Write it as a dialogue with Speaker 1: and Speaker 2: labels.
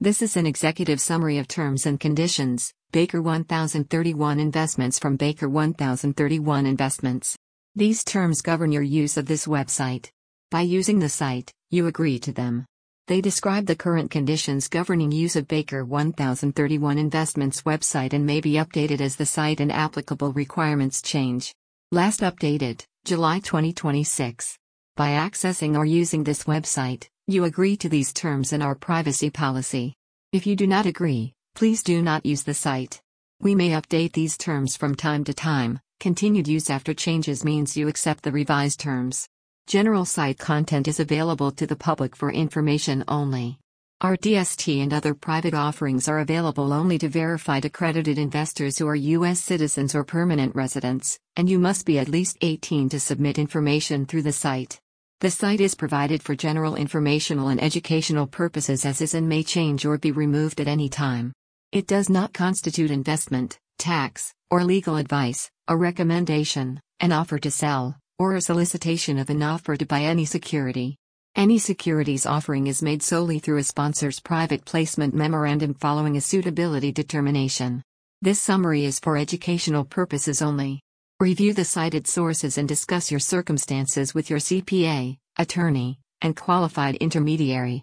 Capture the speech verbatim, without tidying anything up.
Speaker 1: This is an executive summary of terms and conditions. Baker one thousand thirty-one Investments from Baker one thousand thirty-one Investments. These terms govern your use of this website. By using the site, you agree to them. They describe the current conditions governing use of Baker one thousand thirty-one Investments website and may be updated as the site and applicable requirements change. Last updated, July twenty twenty-six. By accessing or using this website, you agree to these terms and our privacy policy. If you do not agree, please do not use the site. We may update these terms from time to time. Continued use after changes means you accept the revised terms. General site content is available to the public for information only. Our D S T and other private offerings are available only to verified accredited investors who are U S citizens or permanent residents, and you must be at least eighteen to submit information through the site. The site is provided for general informational and educational purposes as is and may change or be removed at any time. It does not constitute investment, tax, or legal advice, a recommendation, an offer to sell, or a solicitation of an offer to buy any security. Any securities offering is made solely through a sponsor's private placement memorandum following a suitability determination. This summary is for educational purposes only. Review the cited sources and discuss your circumstances with your C P A, attorney, and qualified intermediary.